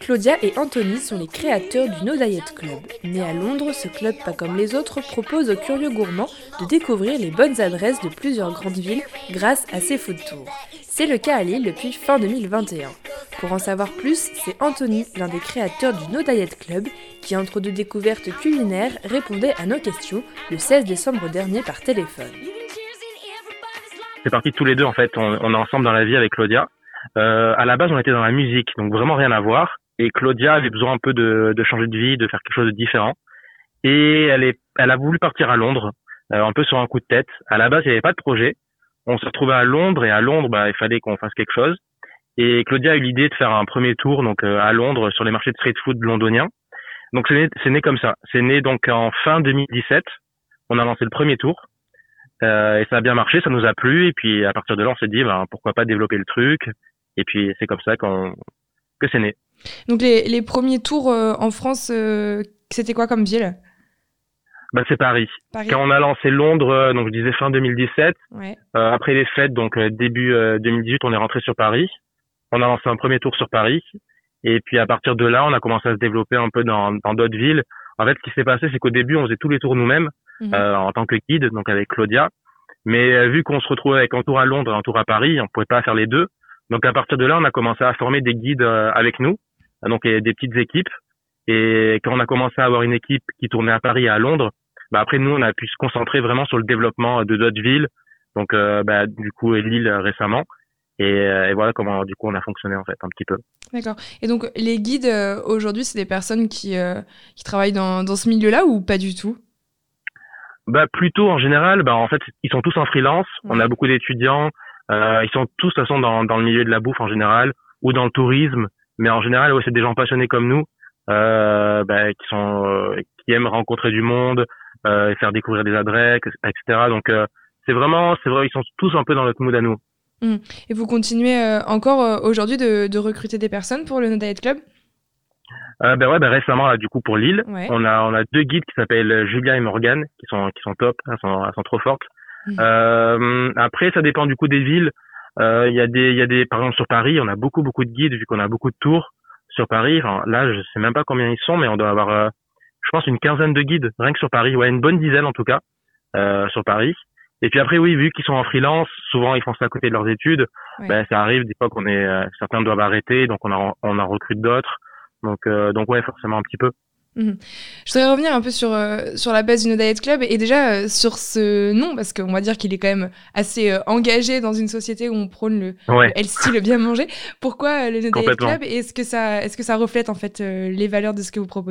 Claudia et Anthony sont les créateurs du No Diet Club. Né à Londres, ce club, pas comme les autres, propose aux curieux gourmands de découvrir les bonnes adresses de plusieurs grandes villes grâce à ses food tours. C'est le cas à Lille depuis fin 2021. Pour en savoir plus, c'est Anthony, l'un des créateurs du No Diet Club, qui entre deux découvertes culinaires répondait à nos questions le 16 décembre dernier par téléphone. C'est parti tous les deux en fait, on est ensemble dans la vie avec Claudia. À la base on était dans la musique, donc vraiment rien à voir. Et Claudia avait besoin un peu de changer de vie, de faire quelque chose de différent. Et elle a voulu partir à Londres, un peu sur un coup de tête. À la base il n'y avait pas de projet. On s'est retrouvé à Londres et à Londres il fallait qu'on fasse quelque chose. Et Claudia a eu l'idée de faire un premier tour donc à Londres sur les marchés de street food londoniens. Donc c'est né comme ça. C'est né donc en fin 2017. On a lancé le premier tour. Et ça a bien marché, ça nous a plu, et puis à partir de là on s'est dit pourquoi pas développer le truc, et puis c'est comme ça que c'est né. Donc les premiers tours en France, c'était quoi comme ville ? C'est Paris. Quand on a lancé Londres, donc je disais fin 2017, ouais. Après les fêtes, donc début 2018, on est rentré sur Paris. On a lancé un premier tour sur Paris, et puis à partir de là on a commencé à se développer un peu dans d'autres villes. En fait, ce qui s'est passé, c'est qu'au début on faisait tous les tours nous-mêmes. En tant que guide, donc avec Claudia. Mais vu qu'on se retrouvait avec un tour à Londres et un tour à Paris, on pouvait pas faire les deux. Donc à partir de là, on a commencé à former des guides avec nous, donc des petites équipes. Et quand on a commencé à avoir une équipe qui tournait à Paris et à Londres, après nous, on a pu se concentrer vraiment sur le développement de d'autres villes. Donc du coup, Lille récemment. Et voilà comment du coup on a fonctionné en fait un petit peu. D'accord. Et donc les guides aujourd'hui, c'est des personnes qui travaillent dans ce milieu-là ou pas du tout ? Plutôt en général, en fait, ils sont tous en freelance. Ouais. On a beaucoup d'étudiants. Ils sont tous de toute façon dans le milieu de la bouffe en général ou dans le tourisme. Mais en général, c'est des gens passionnés comme nous, qui aiment rencontrer du monde, et faire découvrir des adresses, etc. Donc c'est vrai, ils sont tous un peu dans notre mood à nous. Et vous continuez encore aujourd'hui de recruter des personnes pour le No Diet Club ? Récemment là, du coup pour Lille, ouais. on a deux guides qui s'appellent Julia et Morgane qui sont top, elles sont trop fortes. Après ça dépend du coup des villes. Il y a des par exemple sur Paris, on a beaucoup de guides vu qu'on a beaucoup de tours sur Paris. Enfin, là je sais même pas combien ils sont, mais on doit avoir je pense une quinzaine de guides rien que sur Paris, une bonne dizaine en tout cas sur Paris. Et puis après vu qu'ils sont en freelance, souvent ils font ça à côté de leurs études. Ouais. Ça arrive des fois qu'on certains doivent arrêter, donc on en recrute d'autres. Donc forcément un petit peu. Je voudrais revenir un peu sur la base du No Diet Club et déjà sur ce nom, parce qu'on va dire qu'il est quand même assez engagé dans une société où on prône le healthy, le bien manger. Pourquoi le No Diet Club et est-ce que ça reflète en fait les valeurs de ce que vous proposez ?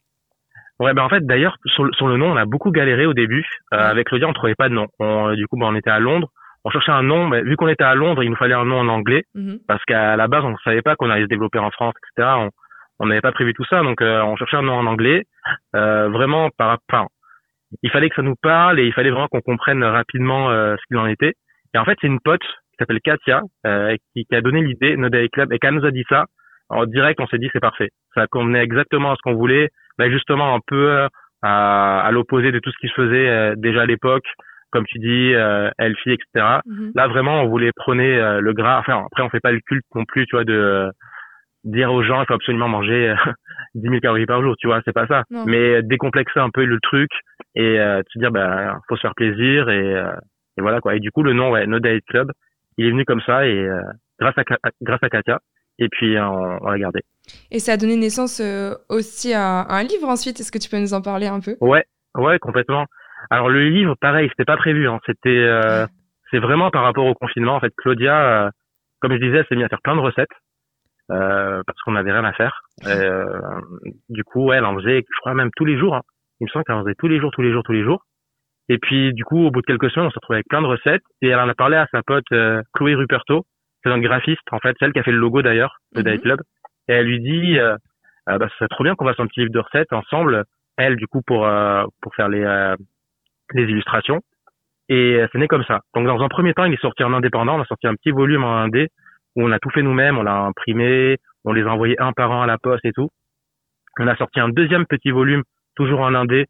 En fait d'ailleurs sur le nom on a beaucoup galéré au début. Avec Claudia on trouvait pas de nom. Du coup on était à Londres. On cherchait un nom, mais vu qu'on était à Londres, il nous fallait un nom en anglais, parce qu'à la base, on ne savait pas qu'on allait se développer en France, etc. On n'avait pas prévu tout ça, donc on cherchait un nom en anglais. Vraiment, il fallait que ça nous parle et il fallait vraiment qu'on comprenne rapidement ce qu'il en était. Et en fait, c'est une pote qui s'appelle Katia qui a donné l'idée No Diet Club, et quand elle nous a dit ça, en direct, on s'est dit c'est parfait. Ça convenait exactement à ce qu'on voulait, justement un peu à l'opposé de tout ce qui se faisait déjà à l'époque. Comme tu dis, healthy, etc. Là, vraiment, on voulait prôner le gras. Enfin, après, on fait pas le culte non plus, tu vois, de dire aux gens, il faut absolument manger 10 000 calories par jour, tu vois, c'est pas ça. Non. Mais décomplexer un peu le truc et se dire, faut se faire plaisir et voilà, quoi. Et du coup, le nom, No Diet Club, il est venu comme ça et grâce à Katia. Et puis, on l'a gardé. Et ça a donné naissance aussi à un livre ensuite. Est-ce que tu peux nous en parler un peu ? Ouais, complètement. Alors le livre, pareil, c'était pas prévu. C'est vraiment par rapport au confinement. En fait, Claudia, comme je disais, elle s'est mise à faire plein de recettes parce qu'on n'avait rien à faire. Du coup, elle en faisait, je crois même tous les jours. Il me semble qu'elle en faisait tous les jours. Et puis, du coup, au bout de quelques semaines, on s'est retrouvé avec plein de recettes. Et elle en a parlé à sa pote Chloé Ruperto, c'est une graphiste, en fait, celle qui a fait le logo d'ailleurs, le Diet Club. Et elle lui dit, ça serait trop bien qu'on fasse un petit livre de recettes ensemble. Elle, du coup, pour faire les illustrations. Et c'est né comme ça. Donc dans un premier temps, il est sorti en indépendant. On a sorti un petit volume en indé où on a tout fait nous-mêmes. On l'a imprimé, on les a envoyés un par un à la poste et tout. On a sorti un deuxième petit volume, toujours en indé,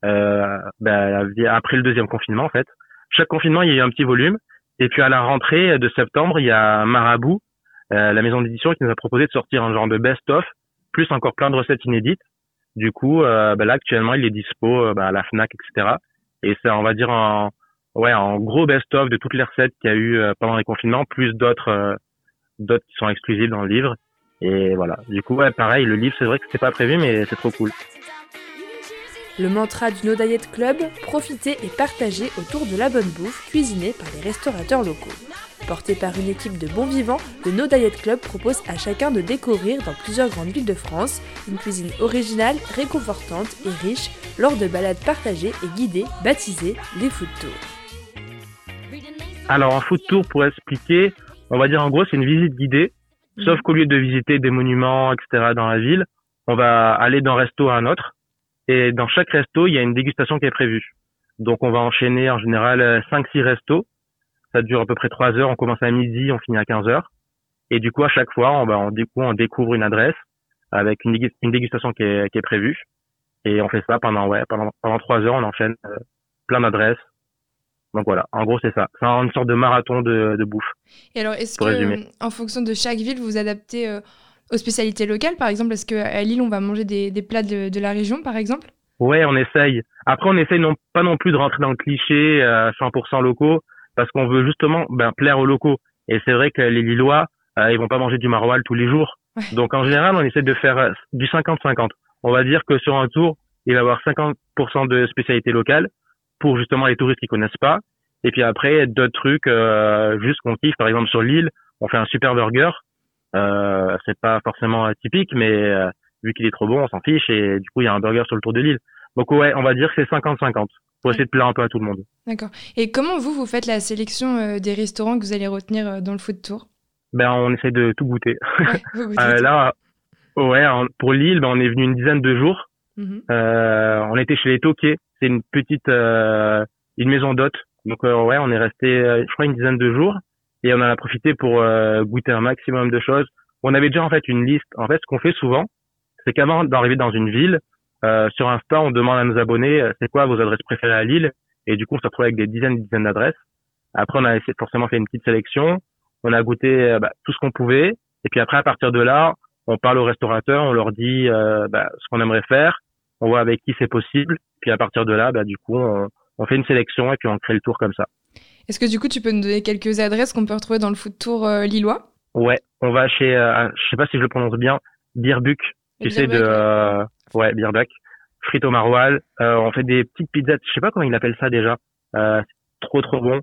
après le deuxième confinement en fait. Chaque confinement, il y a eu un petit volume. Et puis à la rentrée de septembre, il y a Marabout, la maison d'édition, qui nous a proposé de sortir un genre de best-of plus encore plein de recettes inédites. Du coup, là actuellement, il est dispo à la Fnac, etc. Et c'est, on va dire, en gros best-of de toutes les recettes qu'il y a eu pendant les confinements, plus d'autres qui sont exclusives dans le livre. Et voilà. Du coup, pareil, le livre, c'est vrai que c'était pas prévu, mais c'est trop cool. Le mantra du No Diet Club, profiter et partager autour de la bonne bouffe cuisinée par les restaurateurs locaux. Porté par une équipe de bons vivants, le No Diet Club propose à chacun de découvrir dans plusieurs grandes villes de France une cuisine originale, réconfortante et riche lors de balades partagées et guidées, baptisées les food tours. Alors un food tour, pour expliquer, on va dire en gros c'est une visite guidée, sauf qu'au lieu de visiter des monuments, etc. dans la ville, on va aller d'un resto à un autre. Et dans chaque resto, il y a une dégustation qui est prévue. Donc, on va enchaîner en général 5-6 restos. Ça dure à peu près 3 heures. On commence à midi, on finit à 15 heures. Et du coup, à chaque fois, on découvre une adresse avec une dégustation qui est prévue. Et on fait ça pendant 3 heures. On enchaîne plein d'adresses. Donc voilà, en gros, c'est ça. C'est une sorte de marathon de bouffe. Et alors, est-ce que, en fonction de chaque ville, vous adaptez aux spécialités locales, par exemple? Est-ce qu'à Lille, on va manger des plats de la région, par exemple? Ouais, on essaye. Après, on essaye pas non plus de rentrer dans le cliché 100% locaux, parce qu'on veut justement plaire aux locaux. Et c'est vrai que les Lillois, ils vont pas manger du maroilles tous les jours. Ouais. Donc en général, on essaie de faire du 50-50. On va dire que sur un tour, il va y avoir 50% de spécialités locales pour justement les touristes qui connaissent pas. Et puis après, d'autres trucs juste qu'on kiffe. Par exemple, sur l'île, on fait un super burger. C'est pas forcément typique, mais vu qu'il est trop bon, on s'en fiche. Et du coup, il y a un burger sur le tour de l'île. Donc ouais, on va dire que c'est 50-50 pour essayer de plaire un peu à tout le monde. D'accord. Et comment vous faites la sélection des restaurants que vous allez retenir dans le food tour? On essaie de tout goûter. Ouais, là, pour l'île, on est venu une dizaine de jours. On était chez les Toquets. C'est une petite une maison d'hôtes. Donc on est resté, je crois, une dizaine de jours. Et on en a profité pour goûter un maximum de choses. On avait déjà en fait une liste. En fait, ce qu'on fait souvent, c'est qu'avant d'arriver dans une ville, sur Insta, on demande à nos abonnés c'est quoi vos adresses préférées à Lille. Et du coup, on se retrouve avec des dizaines d'adresses. Après, on a forcément fait une petite sélection. On a goûté tout ce qu'on pouvait. Et puis après, à partir de là, on parle aux restaurateurs, on leur dit ce qu'on aimerait faire. On voit avec qui c'est possible. Puis à partir de là, du coup, on fait une sélection et puis on crée le tour comme ça. Est-ce que du coup, tu peux nous donner quelques adresses qu'on peut retrouver dans le food tour lillois? Ouais, on va chez, je sais pas si je le prononce bien, Birbuck. Tu sais, Birbuck. Frites au maroilles. On fait des petites pizzas. Je sais pas comment ils appellent ça déjà. C'est trop bon.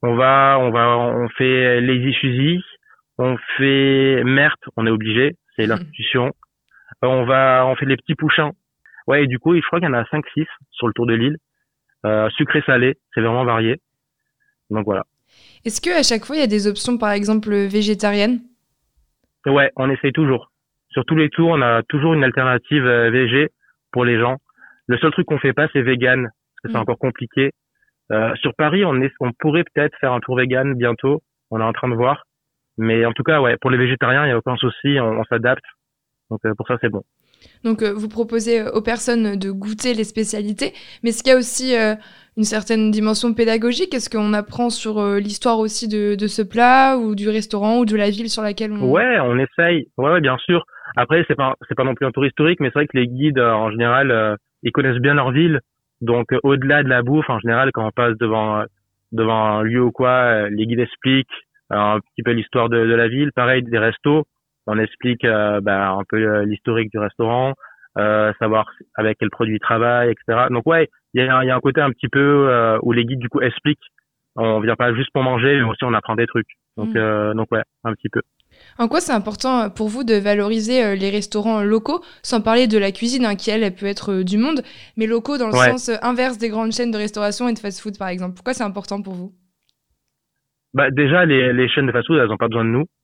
On fait Lazy Suzy. On fait Mert. On est obligé. C'est l'institution. On fait les petits pouchins. Ouais, et du coup, je crois qu'il y en a 5-6 sur le tour de l'île. Sucré salé. C'est vraiment varié. Donc voilà. Est-ce que à chaque fois il y a des options, par exemple végétariennes? Ouais, on essaye toujours. Sur tous les tours, on a toujours une alternative végé pour les gens. Le seul truc qu'on fait pas, c'est vegan, parce que c'est encore compliqué. Sur Paris, on pourrait peut-être faire un tour vegan bientôt. On est en train de voir. Mais en tout cas, ouais, pour les végétariens, il y a aucun souci, on s'adapte. Donc pour ça, c'est bon. Donc vous proposez aux personnes de goûter les spécialités, mais est-ce qu'il y a aussi une certaine dimension pédagogique? Est-ce qu'on apprend sur l'histoire aussi de ce plat ou du restaurant ou de la ville sur laquelle on... Ouais, on essaye. Ouais, bien sûr. Après, c'est pas non plus un tour historique, mais c'est vrai que les guides, en général, ils connaissent bien leur ville. Donc, au-delà de la bouffe, en général, quand on passe devant un lieu ou quoi, les guides expliquent un petit peu l'histoire de la ville. Pareil, des restos, on explique un peu l'historique du restaurant, savoir avec quel produit ils travaillent, etc. Donc ouais, il y a un côté un petit peu où les guides du coup expliquent. On vient pas juste pour manger, mais aussi on apprend des trucs. Donc ouais, un petit peu. En quoi c'est important pour vous de valoriser les restaurants locaux, sans parler de la cuisine qui elle peut être du monde, mais locaux dans le sens inverse des grandes chaînes de restauration et de fast-food par exemple? Pourquoi c'est important pour vous? Déjà les chaînes de fast-food, elles ont pas besoin de nous.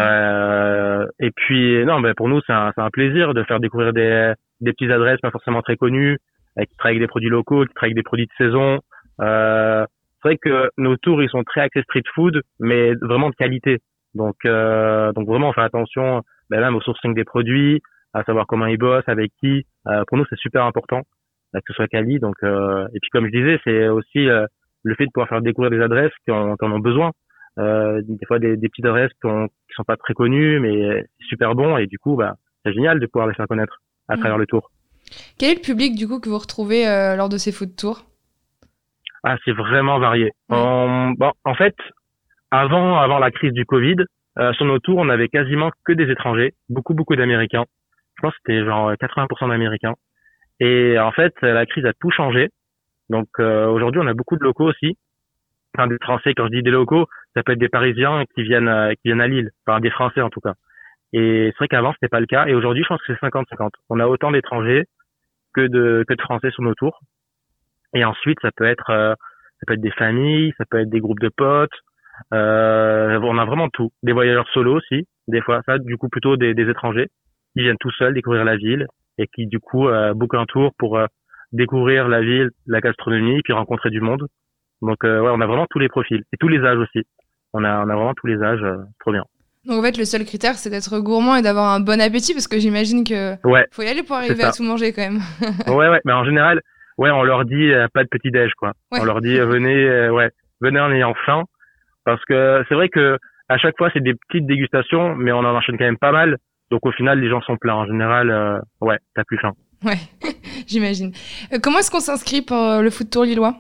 Et puis non, pour nous c'est un plaisir de faire découvrir des petites adresses pas forcément très connues, qui travaillent avec des produits locaux, qui travaillent avec des produits de saison. C'est vrai que nos tours ils sont très axés street food, mais vraiment de qualité. Donc vraiment on fait attention même au sourcing des produits, à savoir comment ils bossent, avec qui. Pour nous c'est super important que ce soit quali. Donc et puis comme je disais, c'est aussi le fait de pouvoir faire découvrir des adresses qui en ont besoin. Des fois des petites adresses qui sont pas très connues, mais c'est super bon, et du coup c'est génial de pouvoir les faire connaître à travers le tour. Quel est le public du coup que vous retrouvez lors de ces food tours? Ah, c'est vraiment varié. En fait, avant la crise du Covid, sur nos tours, on avait quasiment que des étrangers, beaucoup d'Américains. Je pense que c'était genre 80% d'Américains. Et en fait, la crise a tout changé. Donc aujourd'hui, on a beaucoup de locaux aussi. Enfin, des Français, quand je dis des locaux, ça peut être des Parisiens qui viennent à Lille. Enfin, des Français en tout cas. Et c'est vrai qu'avant, c'était pas le cas. Et aujourd'hui, je pense que c'est 50-50. On a autant d'étrangers que de Français sur nos tours. Et ensuite, ça peut être des familles, ça peut être des groupes de potes. On a vraiment tout. Des voyageurs solos aussi, des fois. Ça, du coup, plutôt des étrangers qui viennent tout seuls découvrir la ville et qui, du coup, bookent un tour pour découvrir la ville, la gastronomie, puis rencontrer du monde. Donc, on a vraiment tous les profils et tous les âges aussi. On a vraiment tous les âges. Trop bien. Donc en fait, le seul critère, c'est d'être gourmand et d'avoir un bon appétit, parce que j'imagine que faut y aller pour arriver à tout manger quand même. Ouais. Mais en général, on leur dit pas de petit déj, quoi. Ouais. On leur dit venez en ayant faim, parce que c'est vrai que à chaque fois c'est des petites dégustations, mais on en enchaîne quand même pas mal. Donc au final, les gens sont pleins. En général, t'as plus faim. Ouais, j'imagine. Comment est-ce qu'on s'inscrit pour le food tour lillois?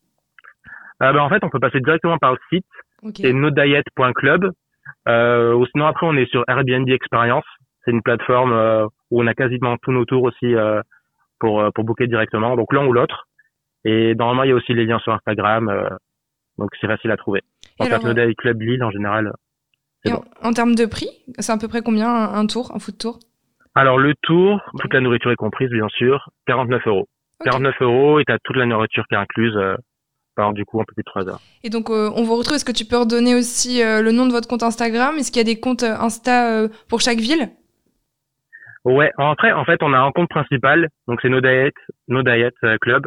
En fait, on peut passer directement par le site. C'est nodiet.club. Ou sinon après on est sur Airbnb Experience, c'est une plateforme où on a quasiment tous nos tours aussi pour booker directement, donc l'un ou l'autre. Et normalement il y a aussi les liens sur Instagram, donc c'est facile à trouver. En fait, No Diet Club Lille en général. Et bon. En termes de prix, c'est à peu près combien un tour, un food tour? Alors le tour, toute la nourriture est comprise bien sûr, 49 €. Okay. 49 € et t'as toute la nourriture qui est incluse. Alors, du coup, un peu plus de 3 heures. Et donc, on vous retrouve. Est-ce que tu peux redonner aussi le nom de votre compte Instagram? Est-ce qu'il y a des comptes Insta pour chaque ville? Ouais, après, en fait, on a un compte principal. Donc, c'est No Diet Club.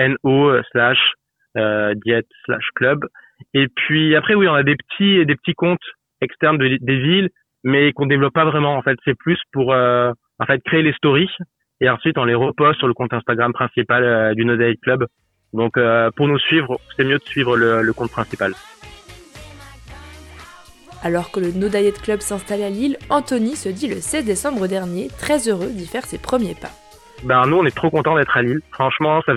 NO/diet/club. Et puis, après, oui, on a des petits comptes externes des villes, mais qu'on développe pas vraiment. En fait, c'est plus pour, créer les stories. Et ensuite, on les reposte sur le compte Instagram principal du No Diet Club. Donc, pour nous suivre, c'est mieux de suivre le compte principal. Alors que le No Diet Club s'installe à Lille, Anthony se dit le 16 décembre dernier, très heureux d'y faire ses premiers pas. Nous, on est trop contents d'être à Lille. Franchement, ça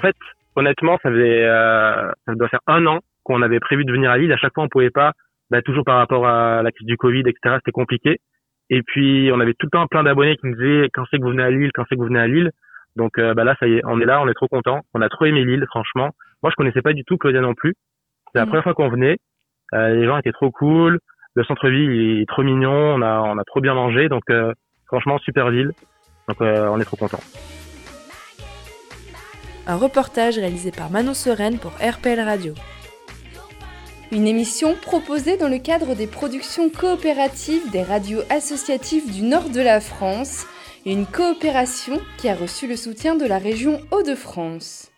doit faire 1 an qu'on avait prévu de venir à Lille. À chaque fois, on pouvait pas, toujours par rapport à la crise du Covid, etc., c'était compliqué. Et puis, on avait tout le temps plein d'abonnés qui nous disaient, quand c'est que vous venez à Lille? Donc là, ça y est, on est là, on est trop contents. On a trop aimé Lille, franchement. Moi, je connaissais pas du tout Claudia non plus. C'est la première fois qu'on venait. Les gens étaient trop cool. Le centre-ville il est trop mignon. On a trop bien mangé. Donc franchement, super ville. Donc on est trop contents. Un reportage réalisé par Manon Sereine pour RPL Radio. Une émission proposée dans le cadre des productions coopératives des radios associatives du nord de la France. Une coopération qui a reçu le soutien de la région Hauts-de-France.